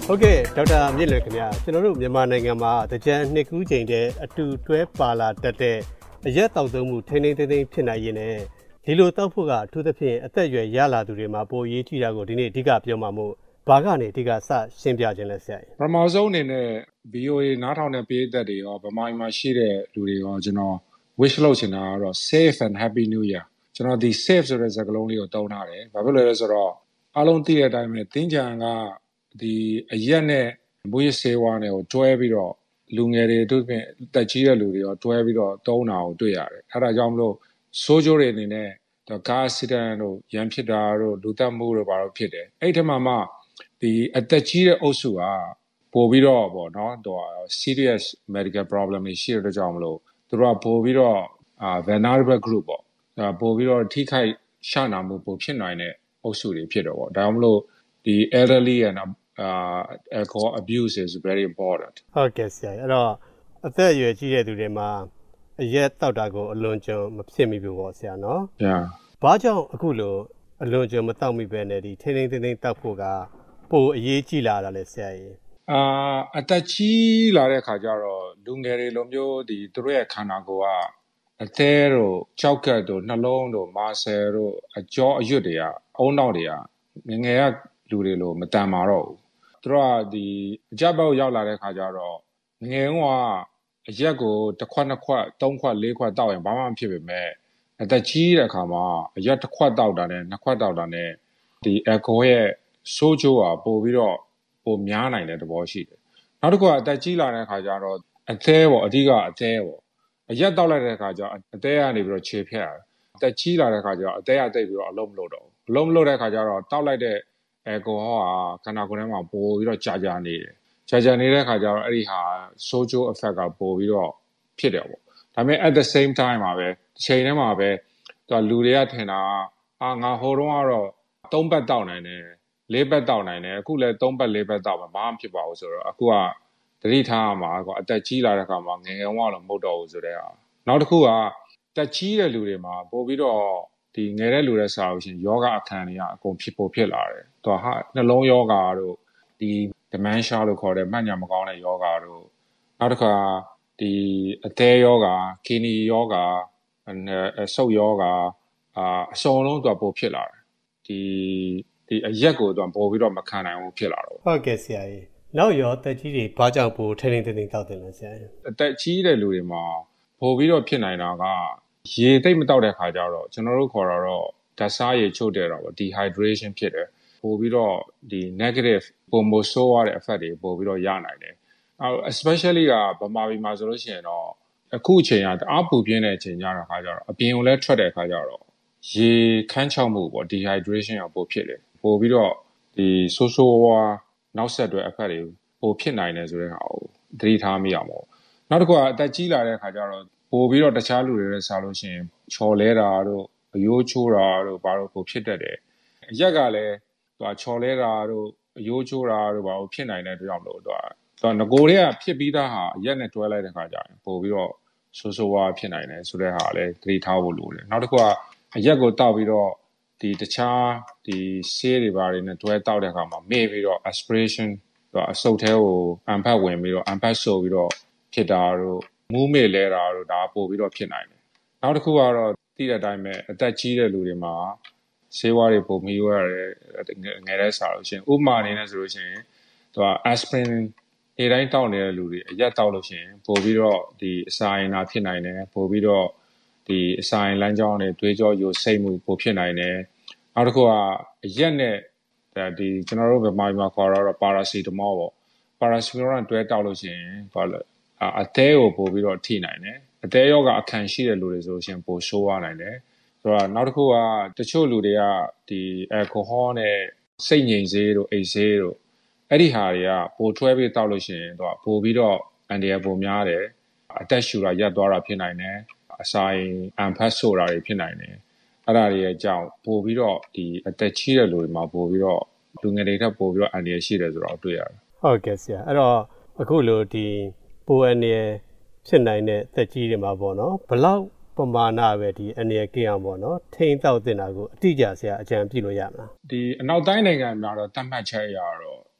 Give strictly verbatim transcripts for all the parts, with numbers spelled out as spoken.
ဟုတ်ကဲ့ဒေါက်တာမြင့်လွယ်ခင်ဗျာကျွန်တော်တို့မြန်မာနိုင်ငံမှာတကြံနှစ်ကူးချိန်တည်းအတူတွဲပါလာတတ်တဲ့အရက်တောက်သုံးမှုထိန်းထိန်းသိမ်းသိမ်းဖြစ်နိုင်ရင်လည်းဒီလိုတောက်ဖို့ကအထူးသဖြင့်အသက်အရွယ်ရလာသူတွေမှာပိုအရေးကြီးတာကိုဒီနေ့အဓိကပြောမှာမို့ဘာကနေအဓိကစရှင်းပြခြင်းလဲဆရာပထမဆုံးအနေနဲ့ V O A နားထောင်တဲ့ပြည်သက်တွေရောဗမာပြည်မှာရှိတဲ့လူတွေရောကျွန်တော် wish လုပ်ချင်တာကတော့ safe and happy new year ကျွန်တော်ဒီ safe ဆိုတဲ့စကားလုံးလေးကိုသုံးထားတယ်ဘာဖြစ်လို့လဲဆိုတော့အားလုံးသိတဲ့အတိုင်းပဲတင်းကြံကဒီအရက်နဲ့မွေးဆေးဝါးနဲ့ကိုတွဲပြီးတော့လူငယ်တွေတို့ပြင်တက်ကြီးတဲ့လူတွေရောတွဲပြီးတော့သုံးတာကိုတွေ့ရတယ်အဲဒါကြောင့်မလို့ဆိုးကျိုးတွေအနေနဲ့ကား accident တို့ရန်ဖြစ်တာတို့လူသတ်မှုတို့ဘာလို့ဖြစ်တယ်အဲ့ဒီမှာမှဒီအသက်ကြီးတဲ့အုပ်စုကပို့ပြီးတော့ပေါ့နော်တော့ serious medical problem တွေရှိတဲ့ကြောင့်မလို့သူတို့ကပို့ပြီးတော့ vulnerable group ပေါ့ပို့ပြီးတော့ထိခိုက်ရှနာမှုပို့ဖြစ်နိုင်တဲ့အုပ်စုတွေဖြစ်တော့ပေါ့ဒါကြောင့်မလို့ဒီ elderly and uh, alcohol abuse is very important ဟုတ်ကဲ့ဆရာအဲ့တော့အသက်အရွယ်ကြီးတဲ့သူတွေမှာအရက်တောက်တာကိုအလွန်ကျွံမဖြစ်မိဘူးပေါ့ဆရာနော် yeah ဘာကြောင့်အခုလိုအလွန်ကျွံမတောက်မိပဲနဲ့ဒီထိန်းထိန်းသိမ်းသိမ်းတောက်ဖို့ကပိုအရေးကြီးလာတာလဲဆရာကြီးအာအသက်ကြီးလာတဲ့ခါကျတော့လူငယ်တွေလိုမျိုးဒီသူတို့ရဲ့ခန္ဓာကိုယ်ကအသေးတို့ကြောက်ကတ်တို့နှလုံးတို့မာဆယ်တို့အကြောအရွတ်တွေကအုံနောက်တွေကငငယ်ကလူတွေလိုမတန်မာတော့ဘူးသူတို့ကဒီအကြက်ပေါက်ရောက်လာတဲ့ခါကျတော့ငငယ်ကအရက်ကိုတစ်ခွက်နှစ်ခွက်သုံးခွက်လေးခွက်တောက်ရင်ဘာမှမဖြစ်ပေမဲ့အသက်ကြီးတဲ့အခါမှာအရက်တစ်ခွက်တောက်တာနဲ့နှစ်ခွက်တောက်တာနဲ့ဒီအယ်ကိုဟိုရဲ့ဆိုးကျိုးကပို့ပြီးတော့ပိုများနိုင်တဲ့သဘောရှိတယ်။နောက်တစ်ခုကအသက်ကြီးလာတဲ့အခါကျတော့အသေးပေါ့အဓိကအသေးပေါ့အရက်တောက်လိုက်တဲ့အခါကျအသေးကနေပြီးတော့ခြေဖြတ်ရတယ်။အသက်ကြီးလာတဲ့အခါကျတော့အသေးကတိတ်ပြီးတော့အလုံးမလို့တော့ဘူး။အလုံးမလို့တဲ့အခါကျတော့တောက်လိုက်တဲ့အယ်ကိုဟောကခန္ဓာကိုယ်ထဲမှာပိုပြီးတော့ကြာကြာနေတယ်။ကြာကြာနေတဲ့အခါကျတော့အဲ့ဒီဟာဆိုးကျိုး effect ကပိုပြီးတော့ဖြစ်တယ်ပေါ့။ဒါပေမဲ့ at the same time မှာပဲတစ်ချိန်တည်းမှာပဲသူကလူတွေကထင်တာအာငါဟိုတုန်းကတော့သုံးပတ်တောက်နိုင်တယ်လေးပတ်တောက်နိုင်တယ်အခုလည်းသုံးပတ်လေးပတ်တောက်မှာဘာမှဖြစ်ပါဘူးဆိုတော့အခုကတတိထားမှာကအသက်ကြီးလာတဲ့အခါမှာငယ်ငယ်ဝါတော့မဟုတ်တော့ဘူးဆိုတဲ့ဟာနောက်တစ်ခုကတက်ကြီးတဲ့လူတွေမှာပို့ပြီးတော့ဒီငယ်တဲ့လူတွေစားလို့ရှိရင်ယောဂအခန်းတွေကအကုန်ဖြစ်ပေါ်ဖြစ်လာတယ်သူကဟာနှလုံးယောဂတို့ဒီ dementia လို့ခေါ်တဲ့မှတ်ညာမကောင်းတဲ့ယောဂတို့နောက်တစ်ခါဒီအသေးယောဂ kidney ယောဂအဆုတ်ယောဂအာအစုံလုံးသူကပို့ဖြစ်လာတယ်ဒီဒီအရက်ကိုတော့ပို့ပြီးတော့မခံနိုင်ဘူးဖြစ်လာတော့ဟုတ်ကဲ့ဆရာကြီးနောက်ရောတက်ကြီးတွေဘာကြောင့်ပို့ထိန်းထိန်းသိမ်းသိမ်းတောက်တယ်လဲဆရာကြီးအသက်ကြီးတဲ့လူတွေမှာပို့ပြီးတော့ဖြစ်နိုင်တာကရေသိပ်မတောက်တဲ့ခါကျတော့ကျွန်တော်တို့ခေါ်တာတော့ဓာတ်စားရေချုပ်တယ်တော့ dehydration ဖြစ်တယ်ပို့ပြီးတော့ဒီ negative ပုံမဆိုးရတဲ့ effect တွေပို့ပြီးတော့ရနိုင်တယ်အဲ especially ကဗမာပြည်မှာဆိုလို့ရှိရင်တော့အခုအချိန်ကတအားပူပြင်းတဲ့အချိန်ကြတဲ့ခါကျတော့အပြင်ကိုလည်းထွက်တဲ့ခါကျတော့ရေခန်းချောက်မှုပေါ့ dehydration ကပိုဖြစ်တယ်ပို့ပြီးတော့ဒီဆိုးဆိုးဝါးနောက်ဆက်တွဲ effect တွေပိုဖြစ်နိုင်တယ်ဆိုတဲ့ဟာကိုသတိထားမိအောင်ပေါ့နောက်တစ်ခုကအသက်ကြီးလာတဲ့ခါကျတော့ပို့ပြီးတော့တခြားလူတွေနဲ့စားလို့ရှိရင်ချော်လဲတာတို့အယိုးချိုးတာတို့ဘာလို့ပိုဖြစ်တတ်တယ်အရက်ကလည်းသူကချော်လဲတာတို့အယိုးချိုးတာတို့ဘာလို့ဖြစ်နိုင်တဲ့အတွက်ကြောင့်မလို့သူကသူကငကိုတွေကဖြစ်ပြီးသားဟာအရက်နဲ့တွဲလိုက်တဲ့ခါကျရင်ပို့ပြီးတော့ဆိုးဆိုးဝါးဖြစ်နိုင်တယ်ဆိုတဲ့ဟာလည်းသတိထားဖို့လိုတယ်နောက်တစ်ခုကအရက်ကိုတောက်ပြီးတော့ဒီတခြားဒီဆေးတွေဘာတွေနဲ့တွဲတောက်တဲ့အခါမှာမေ့ပြီးတော့ aspiration သူကအဆုတ်ထဲကိုအန်ဖတ်ဝင်ပြီးတော့အန်ဖတ်ဆိုပြီးတော့ဖြစ်တာတို့မူးမေ့လဲတာတို့ဒါပို့ပြီးတော့ဖြစ်နိုင်တယ်နောက်တစ်ခုကတော့သိတဲ့အတိုင်းပဲအသက်ကြီးတဲ့လူတွေမှာဆေးဝါးတွေပုံမီးရတယ်ငယ်တဲ့စားလို့ရှိရင်ဥပမာအနေနဲ့ဆိုလို့ရှိရင်သူက aspirin ဒီတိုင်းတောက်နေတဲ့လူတွေအရက်တောက်လို့ရှိရင်ပို့ပြီးတော့ဒီအစာရင်နာဖြစ်နိုင်တယ်ပို့ပြီးတော့ဒီအစာရင်လမ်းကြောင်းတွေတွေးကြောယိုစိတ်မှုပို့ဖြစ်နိုင်တယ်နောက်တစ်ခုကအရက်နဲ့ဒီကျွန်တော်တို့ဗမာပြည်မှာခေါ်တော့ပါရာစီတမောပေါ့ပါရာစီတမောတွဲတောက်လို့ရှိရင်ဘာလဲအသေးကိုပို့ပြီးတော့ထိနိုင်တယ်အသေးယောဂအခန့်ရှိတဲ့လူတွေဆိုရှင်ပို့ဆိုးရနိုင်တယ်ဆိုတော့နောက်တစ်ခုကတချို့လူတွေကဒီအယ်ကိုဟောနဲ့စိတ်ငြိမ်စေးတို့အိတ်စေးတို့အဲ့ဒီဟာတွေကပို့ထွဲပြီးတောက်လို့ရှိရင်တော့ပို့ပြီးတော့အန်ဒီယာပိုများတယ်အသက်ရှူတာရပ်သွားတာဖြစ်နိုင်တယ်အစာရင်အန်ဖတ်ဆိုတာတွေဖြစ်နိုင်တယ်အဲ့ဒါတွေရဲ့အကြောင်းပို့ပြီးတော့ဒီအသက်ကြီးတဲ့လူတွေမှာပို့ပြီးတော့လူငယ်တွေထက်ပို့ပြီးတော့အန်ဒီယာရှိတယ်ဆိုတော့တွေ့ရတယ်ဟုတ်ကဲ့ဆရာအဲ့တော့အခုလိုဒီပိုအန်ဒီယာဖြစ်နိုင်တဲ့သက်ကြီးတွေမှာပေါ့နော်ဘလောက်ပမာဏပဲဒီအန်ဒီယာကင်းအောင်ပေါ့နော်ထိန်းတောက်တင်တာကိုအတိအကျဆရာအကြံပြုလို့ရမလားဒီအနောက်တိုင်းနိုင်ငံမှာတော့တတ်မှတ်ချက်ရတော့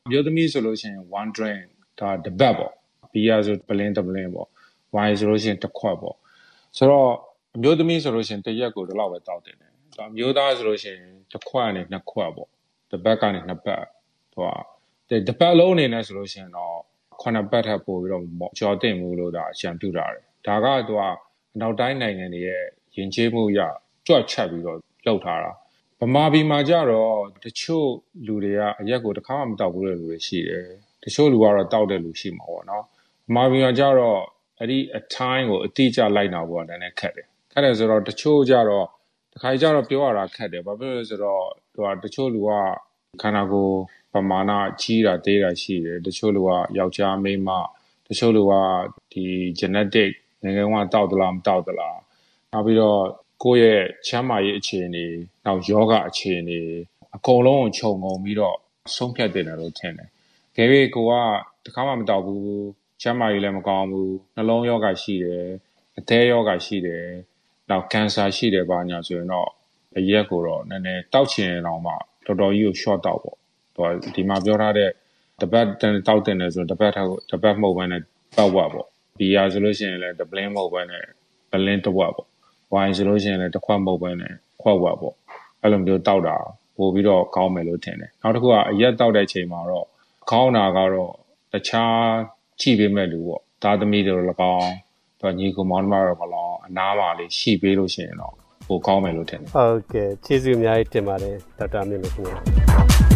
မျိုးသမီးဆိုလို့ရှိရင် one drink ဒါတစ်ဘက်ပေါ့ beer ဆိုပလင်းတစ်ပလင်းပေါ့ wine ဆိုလို့ရှိရင်တစ်ခွက်ပေါ့ဆိုတော့အမျိုးသမီးဆိုလို့ရှိရင်တစ်ရက်ကိုဒီလောက်ပဲတောက်တင်တယ်ဒါအမျိုးသားဆိုလို့ရှိရင်တစ်ခွက်နဲ့နှစ်ခွက်ပေါ့တစ်ဘက်ကနေနှစ်ဘက်ဟိုတစ်ပတ်လုံးအနေနဲ့ဆိုလို့ရှိရင်တော့ခုနှစ်ပတ်ထပ်ပို့ပြီးတော့ကြော်တင်မှုလို့ဒါအကြံပြုတာတယ်ဒါကသူကအနောက်တိုင်းနိုင်ငံတွေရဲ့ယဉ်ကျေးမှုရကြွက်ချက်ပြီးတော့လှုပ်ထားတာဗမာပြည်မှာကြတော့တချို့လူတွေကအရက်ကိုတစ်ခါမှမတောက်ဘူးတဲ့လူတွေရှိတယ်တချို့လူကတော့တောက်တဲ့လူရှိမှာပေါ့နော်ဗမာပြည်မှာကြတော့အဲ့ဒီအထိုင်းကိုအတိအကျလိုက်နာဖို့ကလည်းနည်းနည်းခက်တယ်ခက်တယ်ဆိုတော့တချို့ကြတော့တစ်ခါကြတော့ပြောရတာခက်တယ်ဘာဖြစ်လို့လဲဆိုတော့သူကတချို့လူကခန္ဓာကိုယ်ပမာဏကြီးတာသေးတာရှိတယ်တချို့လူကယောက်ျားမိန်းမတချို့လူကဒီ genetic ငယ်ငယ်ကတောက်သလားမတောက်သလားနောက်ပြီးတော့ကိုယ့်ရဲ့ချမ်းမာရေးအခြေအနေနောက်ယောဂအခြေအနေအကုန်လုံးကိုခြုံငုံပြီးတော့ဆုံးဖြတ်တင်တယ်လို့ထင်တယ်။ဒါပေမဲ့ကိုကတခါမှမတောက်ဘူးချမ်းမာရေးလည်းမကောင်းဘူးနှလုံးယောဂရှိတယ်အသေးယောဂရှိတယ်နောက်ကန်ဆာရှိတယ်ဘာညာဆိုရင်တော့အရက်ကိုတော့နည်းနည်းတောက်ချင်အောင်မှတော်တော်ကြီးကို short တောက်ပေါ့။ဟိုဒီမှာပြောထားတဲ့တပတ်တောက်တင်တယ်ဆိုရင်တပတ်ထောက်တပတ်မဟုတ်ဘဲနဲ့ပတ်ဝက်ပေါ့။ဘီယာဆိုလို့ရှိရင်လည်းတပလင်းမဟုတ်ဘဲနဲ့ပလင်းတစ်ဝက်ပေါ့။ဝိုင်းဆိုလို့ရှိရင်လည်းတစ်ခွက်မဟုတ်ဘဲနဲ့ခွက်ဝက်ပေါ့။အဲ့လိုမျိုးတောက်တာပို့ပြီးတော့ကောင်းမယ်လို့ထင်တယ်။နောက်တစ်ခုကအရက်တောက်တဲ့ချိန်မှာတော့ခေါင်းနာကတော့တခြားကြည့်ပေးမဲ့လူပေါ့။သားသမီးတွေလည်းကောင်းတော့ညီကောင်မောင်နှမတွေလည်းကောင်းအနားမှာလေးရှိပေးလို့ရှိရင်တော့ပိုကောင်းမယ်လို့ထင်တယ်ဟုတ်ကဲ့ကျေးဇူးအများကြီးတင်ပါတယ်ဒေါက်တာမြင့်လို့ခင်ဗျာ